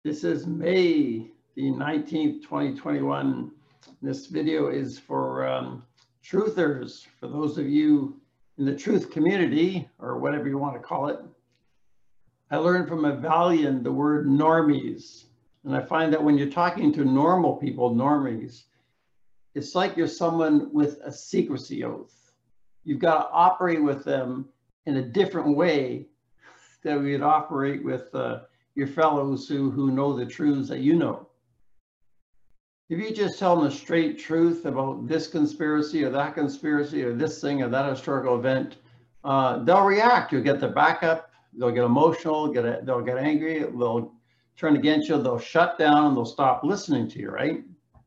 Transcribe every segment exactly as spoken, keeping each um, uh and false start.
This is May the nineteenth, twenty twenty-one. This video is for um, truthers, for those of you in the truth community, or whatever you want to call it. I learned from Avalion the word normies. And I find that when you're talking to normal people, normies, it's like you're someone with a secrecy oath. You've got to operate with them in a different way that we'd operate with uh, your fellows who, who know the truths that you know. If you just tell them the straight truth about this conspiracy or that conspiracy or this thing or that historical event, uh, they'll react. You'll get their backup. They'll get emotional. Get a, they'll get angry. They'll turn against you. They'll shut down and they'll stop listening to you, right?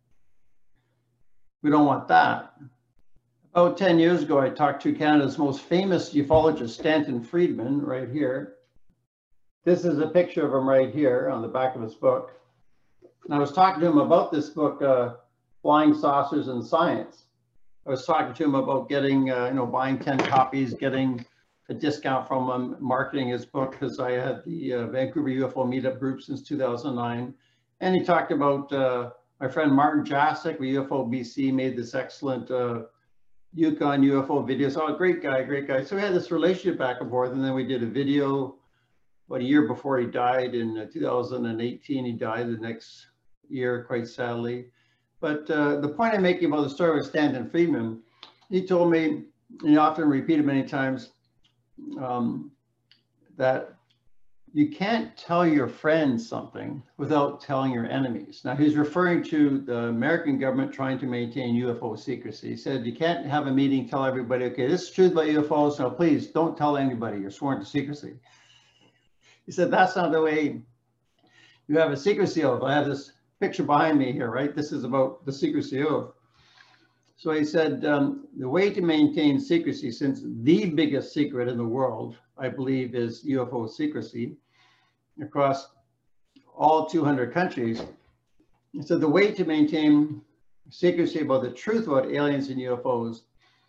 We don't want that. About ten years ago, I talked to Canada's most famous ufologist, Stanton Friedman, right here. This is a picture of him right here on the back of his book. And I was talking to him about this book, uh, Flying Saucers and Science. I was talking to him about getting, uh, you know, buying ten copies, getting a discount from him, marketing his book, because I had the uh, Vancouver U F O meetup group since two thousand nine. And he talked about uh, my friend Martin Jacek, with U F O B C, made this excellent uh, Yukon U F O videos. Oh, great guy, great guy. So we had this relationship back and forth, and then we did a video about a year before he died in uh, two thousand eighteen. He died the next year, quite sadly. But uh, the point I'm making about the story with Stanton Friedman, he told me, and he often repeated many times, um, that you can't tell your friends something without telling your enemies. Now, he's referring to the American government trying to maintain U F O secrecy. He said, you can't have a meeting, tell everybody, okay, this is truth about U F Os, now please don't tell anybody, you're sworn to secrecy. He said, that's not the way you have a secrecy oath. I have this picture behind me here, right? This is about the secrecy oath. So he said, um, the way to maintain secrecy, since the biggest secret in the world, I believe, is U F O secrecy across all two hundred countries. He said, the way to maintain secrecy about the truth about aliens and U F Os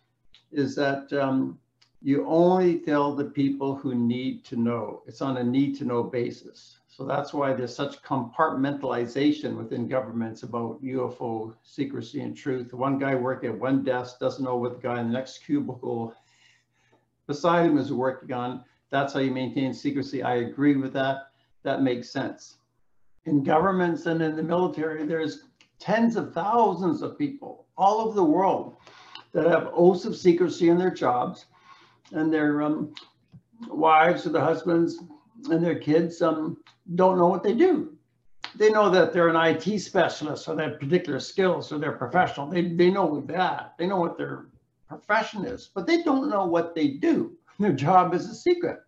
is that um, you only tell the people who need to know. It's on a need to know basis. So that's why there's such compartmentalization within governments about U F O secrecy and truth. One guy working at one desk doesn't know what the guy in the next cubicle beside him is working on. That's how you maintain secrecy. I agree with that. That makes sense. In governments and in the military, there's tens of thousands of people all over the world that have oaths of secrecy in their jobs, and their um, wives or their husbands and their kids um, don't know what they do. They know that they're an I T specialist or they have particular skills or they're professional. They, they know that. They know what their profession is, but they don't know what they do. Their job is a secret.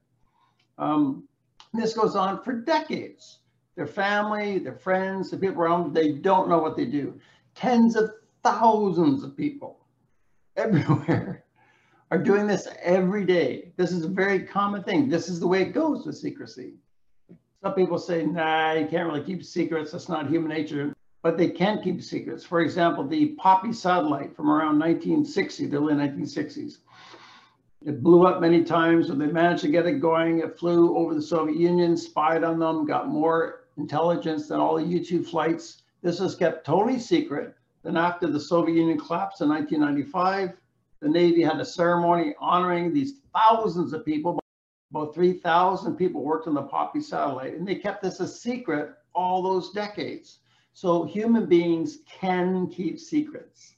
Um, this goes on for decades. Their family, their friends, the people around them, they don't know what they do. Tens of thousands of people everywhere are doing this every day. This is a very common thing. This is the way it goes with secrecy. Some people say, nah, you can't really keep secrets. That's not human nature. But they can keep secrets. For example, the Poppy satellite from around nineteen sixty, the early nineteen sixties. It blew up many times, and they managed to get it going. It flew over the Soviet Union, spied on them, got more intelligence than all the U two flights. This was kept totally secret. Then after the Soviet Union collapsed in nineteen ninety-five, the Navy had a ceremony honoring these thousands of people. About three thousand people worked on the Poppy satellite, and they kept this a secret all those decades. So human beings can keep secrets.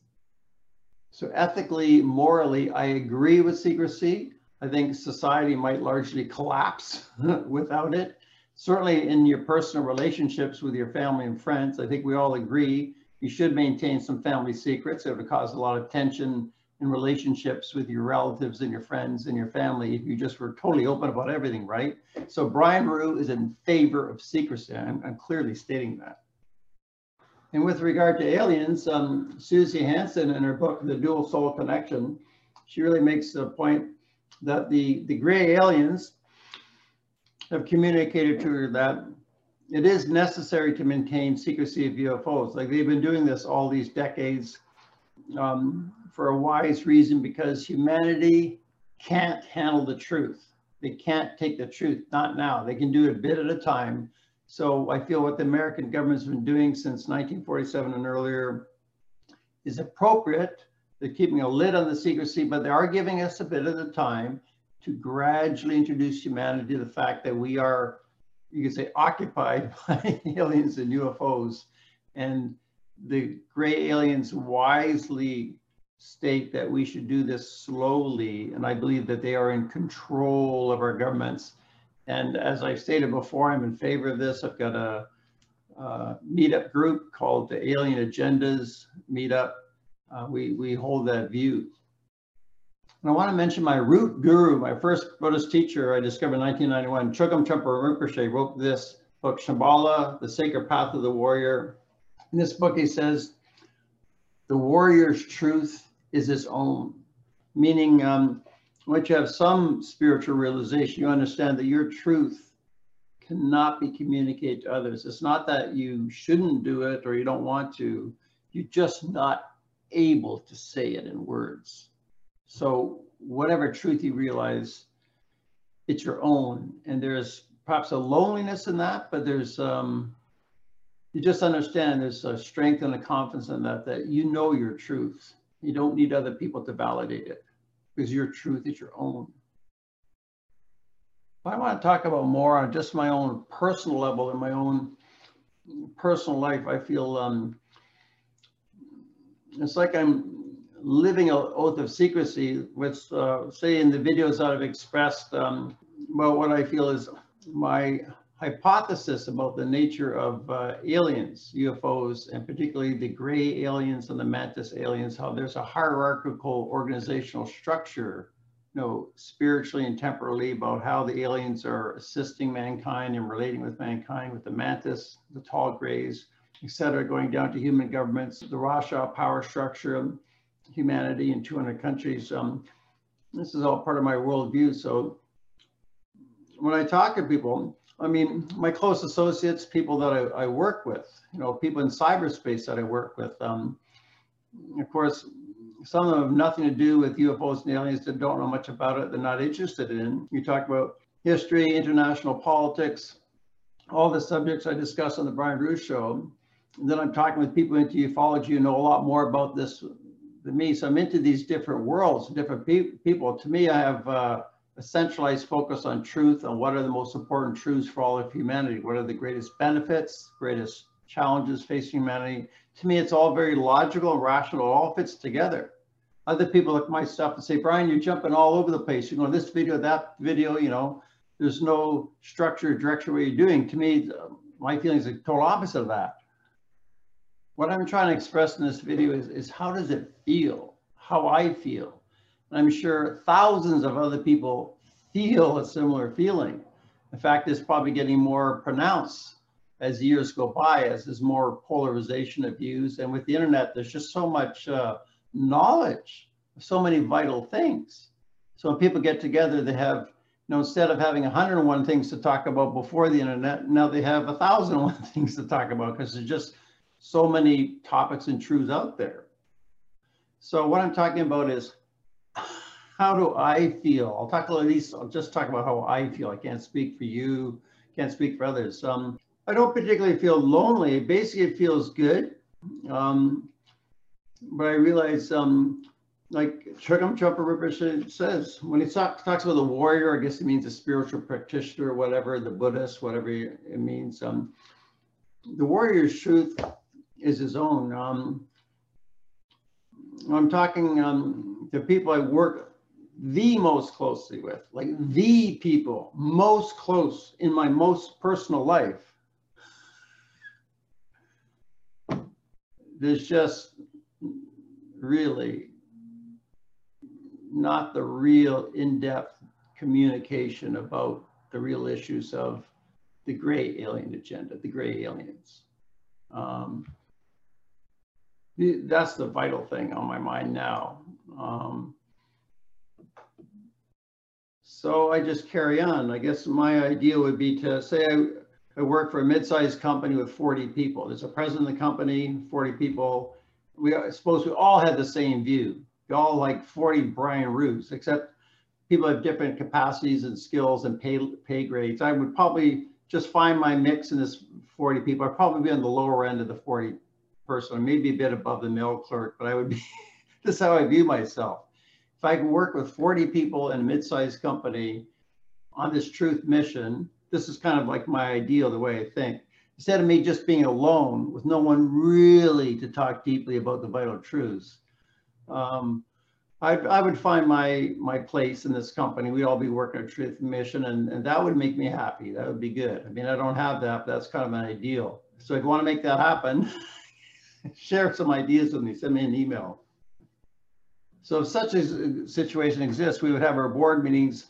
So ethically, morally, I agree with secrecy. I think society might largely collapse without it. Certainly in your personal relationships with your family and friends, I think we all agree you should maintain some family secrets. It would cause a lot of tension in relationships with your relatives and your friends and your family if you just were totally open about everything, right? So Brian Rue is in favor of secrecy. I'm, I'm clearly stating that. And with regard to aliens, um, Susie Hansen in her book, The Dual Soul Connection, she really makes the point that the, the gray aliens have communicated to her that it is necessary to maintain secrecy of U F Os. Like they've been doing this all these decades um, for a wise reason, because humanity can't handle the truth. They can't take the truth, not now. They can do it a bit at a time. So I feel what the American government's been doing since nineteen forty-seven and earlier is appropriate. They're keeping a lid on the secrecy, but they are giving us a bit of the time to gradually introduce humanity to the fact that we are, you could say, occupied by aliens and U F Os. And the gray aliens wisely state that we should do this slowly. And I believe that they are in control of our governments. And as I stated before, I'm in favor of this. I've got a, a meetup group called the Alien Agendas Meetup. Uh, we, we hold that view. And I want to mention my root guru, my first Buddhist teacher I discovered in nineteen ninety-one, Chogyam Trungpa Rinpoche, wrote this book, Shambhala, The Sacred Path of the Warrior. In this book, he says, the warrior's truth is his own, meaning um, once you have some spiritual realization, you understand that your truth cannot be communicated to others. It's not that you shouldn't do it or you don't want to, you're just not able to say it in words. So whatever truth you realize, it's your own. And there's perhaps a loneliness in that, but there's, um, you just understand there's a strength and a confidence in that, that you know your truth. You don't need other people to validate it because your truth is your own. I want to talk about more on just my own personal level and my own personal life. I feel um, it's like I'm living an oath of secrecy, which uh, say in the videos that I've expressed um, about what I feel is my hypothesis about the nature of uh, aliens, U F Os, and particularly the gray aliens and the mantis aliens, how there's a hierarchical organizational structure, you know, spiritually and temporally, about how the aliens are assisting mankind and relating with mankind, with the mantis, the tall grays, et cetera, going down to human governments, the Rajah power structure, humanity in two hundred countries. Um, this is all part of my worldview. So when I talk to people, I mean, my close associates, people that I, I work with, you know, people in cyberspace that I work with, um, of course, some of them have nothing to do with U F Os and aliens, that don't know much about it, they're not interested in. You talk about history, international politics, all the subjects I discuss on the Brian Russe Show. And then I'm talking with people into ufology who know a lot more about this than me. So I'm into these different worlds, different pe people. To me, I have uh, a centralized focus on truth, on what are the most important truths for all of humanity. What are the greatest benefits, greatest challenges facing humanity? To me, it's all very logical and rational. It all fits together. Other people look at my stuff and say, Brian, you're jumping all over the place. You're going this video, that video, you know, there's no structure or direction what you're doing. To me, my feelings are the total opposite of that. What I'm trying to express in this video is, is how does it feel? How I feel. And I'm sure thousands of other people feel a similar feeling. In fact, it's probably getting more pronounced as years go by, as there's more polarization of views. And with the internet, there's just so much uh, knowledge, so many vital things. So when people get together, they have, you know, instead of having one hundred and one things to talk about before the internet, now they have one thousand and one things to talk about because there's just so many topics and truths out there. So what I'm talking about is, how do I feel? I'll talk at least, I'll just talk about how I feel. I can't speak for you, can't speak for others. Um, I don't particularly feel lonely. Basically, it feels good. Um, but I realize, um, like Chogyam Trungpa Rinpoche says, when he talk, talks about the warrior, I guess it means a spiritual practitioner or whatever, the Buddhist, whatever it means. Um, the warrior's truth is his own. Um, I'm talking um, to people I work the most closely with, like the people most close in my most personal life. There's just really not the real in-depth communication about the real issues of the gray alien agenda, the gray aliens. Um, that's the vital thing on my mind now. Um, so I just carry on. I guess my idea would be to say I, I work for a mid-sized company with forty people. There's a president of the company, forty people. We I suppose we all had the same view. We all like forty Brian Russe, except people have different capacities and skills and pay, pay grades. I would probably just find my mix in this forty people. I'd probably be on the lower end of the forty person, maybe a bit above the mail clerk, but I would be, this is how I view myself. If I can work with forty people in a mid-sized company on this truth mission, this is kind of like my ideal, the way I think. Instead of me just being alone with no one really to talk deeply about the vital truths, um, I, I would find my my place in this company. We'd all be working a truth mission, and, and that would make me happy. That would be good. I mean, I don't have that, but that's kind of an ideal. So if you want to make that happen, share some ideas with me, send me an email. So if such a situation exists, we would have our board meetings.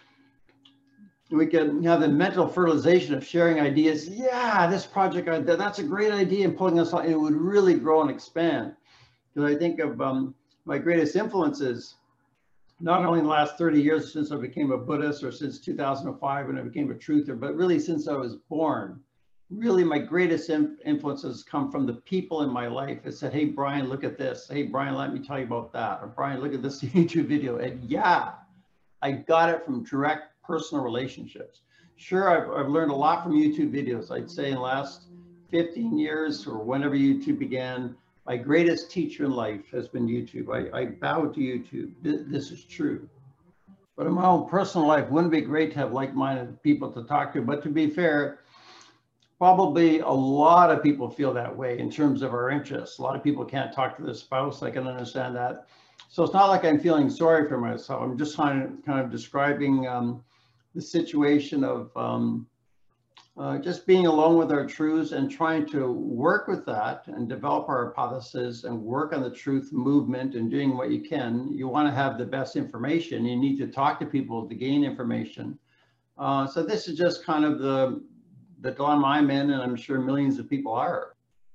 We can have the mental fertilization of sharing ideas. Yeah, this project, that's a great idea, and pulling us on, it would really grow and expand. Because I think of um, my greatest influences, not only in the last thirty years since I became a Buddhist, or since two thousand five when I became a truther, but really since I was born. Really, my greatest influences come from the people in my life that said, hey, Brian, look at this. Hey, Brian, let me tell you about that. Or Brian, look at this YouTube video. And yeah, I got it from direct personal relationships. Sure, I've, I've learned a lot from YouTube videos. I'd say in the last fifteen years, or whenever YouTube began, my greatest teacher in life has been YouTube. I, I bow to YouTube. This, this is true. But in my own personal life, wouldn't it be great to have like-minded people to talk to? But to be fair, probably a lot of people feel that way in terms of our interests. A lot of people can't talk to their spouse. I can understand that. So it's not like I'm feeling sorry for myself. I'm just kind of, kind of describing um, the situation of um, uh, just being alone with our truths and trying to work with that and develop our hypothesis and work on the truth movement and doing what you can. You want to have the best information. You need to talk to people to gain information. Uh, so this is just kind of the the dilemma I'm in, and I'm sure millions of people are.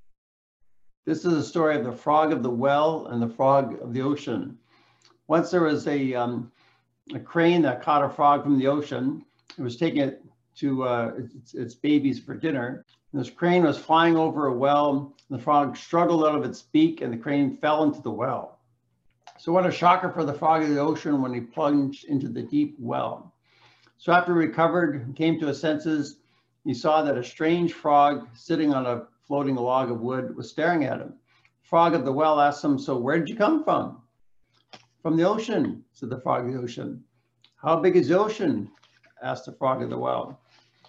This is a story of the frog of the well and the frog of the ocean. Once there was a, um, a crane that caught a frog from the ocean. It was taking it to uh, its, its babies for dinner. And this crane was flying over a well. And the frog struggled out of its beak, and the crane fell into the well. So what a shocker for the frog of the ocean when he plunged into the deep well. So after he recovered, came to his senses, he saw that a strange frog sitting on a floating log of wood was staring at him. The frog of the well asked him, so where did you come from? From the ocean, said the frog of the ocean. How big is the ocean? Asked the frog of the well.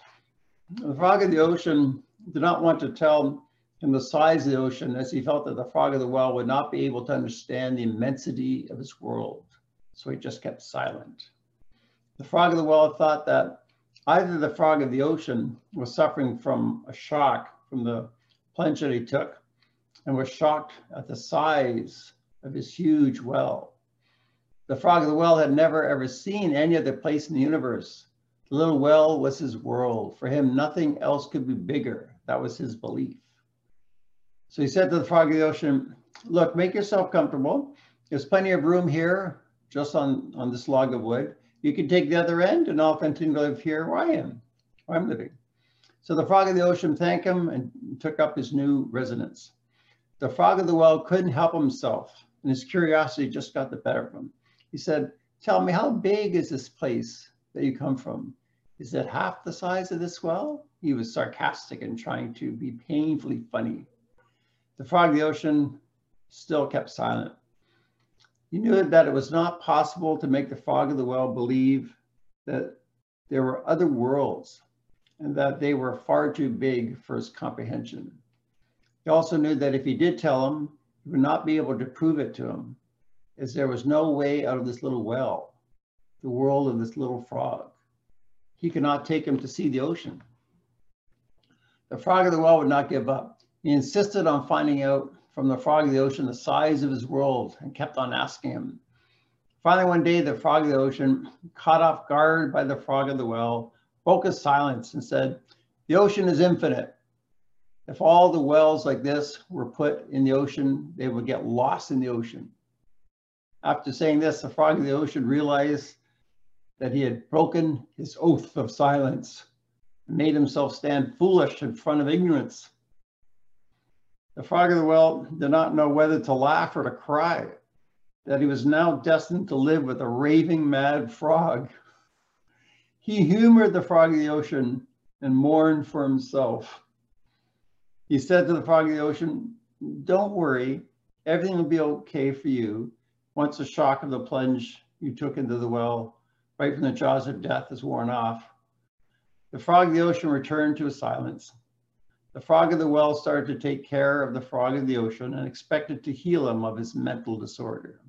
The frog of the ocean did not want to tell him the size of the ocean, as he felt that the frog of the well would not be able to understand the immensity of his world. So he just kept silent. The frog of the well thought that either the frog of the ocean was suffering from a shock from the plunge that he took and was shocked at the size of his huge well. The frog of the well had never ever seen any other place in the universe. The little well was his world. For him, nothing else could be bigger. That was his belief. So he said to the frog of the ocean, look, make yourself comfortable. There's plenty of room here, just on, on this log of wood. You can take the other end, and I'll continue to live here where I am, where I'm living. So the frog of the ocean thanked him and took up his new residence. The frog of the well couldn't help himself, and his curiosity just got the better of him. He said, tell me, how big is this place that you come from? Is it half the size of this well? He was sarcastic and trying to be painfully funny. The frog of the ocean still kept silent. He knew that it was not possible to make the frog of the well believe that there were other worlds and that they were far too big for his comprehension. He also knew that if he did tell him, he would not be able to prove it to him, as there was no way out of this little well, the world of this little frog. He could not take him to see the ocean. The frog of the well would not give up. He insisted on finding out from the frog of the ocean the size of his world and kept on asking him. Finally, one day, the frog of the ocean, caught off guard by the frog of the well, broke his silence and said, the ocean is infinite. If all the wells like this were put in the ocean, they would get lost in the ocean. After saying this, the frog of the ocean realized that he had broken his oath of silence and made himself stand foolish in front of ignorance. The frog of the well did not know whether to laugh or to cry, that he was now destined to live with a raving mad frog. He humored the frog of the ocean and mourned for himself. He said to the frog of the ocean, "Don't worry, everything will be okay for you once the shock of the plunge you took into the well, right from the jaws of death, is worn off." The frog of the ocean returned to his silence. The frog of the well started to take care of the frog of the ocean and expected to heal him of his mental disorder.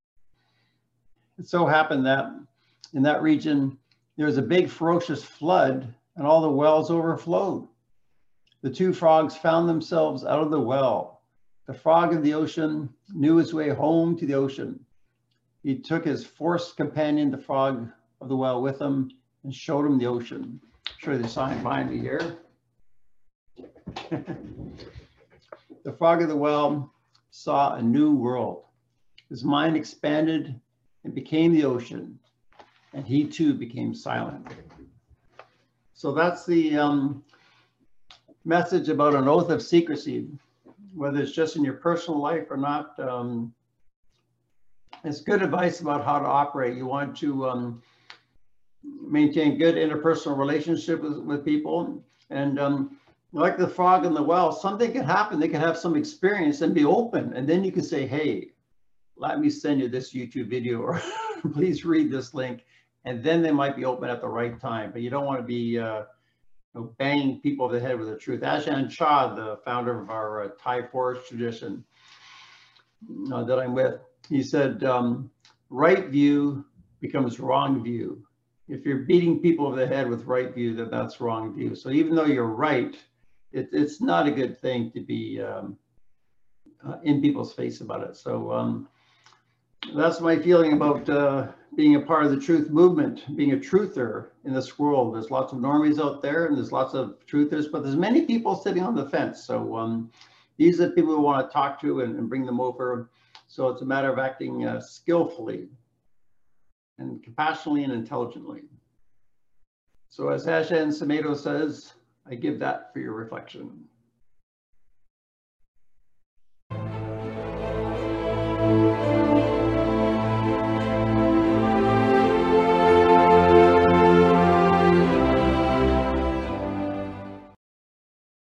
It so happened that in that region, there was a big ferocious flood and all the wells overflowed. The two frogs found themselves out of the well. The frog of the ocean knew his way home to the ocean. He took his forced companion, the frog of the well, with him and showed him the ocean. I'll show you the sign behind me here. The frog of the well saw a new world. His mind expanded and became the ocean, and he too became silent. So that's the um, message about an oath of secrecy, whether it's just in your personal life or not. Um, it's good advice about how to operate. You want to um, maintain good interpersonal relationship with, with people. And um, like the frog in the well, something can happen. They can have some experience and be open. And then you can say, hey, let me send you this YouTube video, or please read this link. And then they might be open at the right time. But you don't want to be uh, you know, banging people over the head with the truth. Ajahn Chah, the founder of our uh, Thai forest tradition uh, that I'm with, he said, um, right view becomes wrong view. If you're beating people over the head with right view, then that's wrong view. So even though you're right, it, it's not a good thing to be um, uh, in people's face about it. So um, that's my feeling about uh, being a part of the truth movement, being a truther in this world. There's lots of normies out there and there's lots of truthers, but there's many people sitting on the fence. So um, these are the people we want to talk to and, and bring them over. So it's a matter of acting uh, skillfully and compassionately and intelligently. So as Ajahn Sumedho says, I give that for your reflection.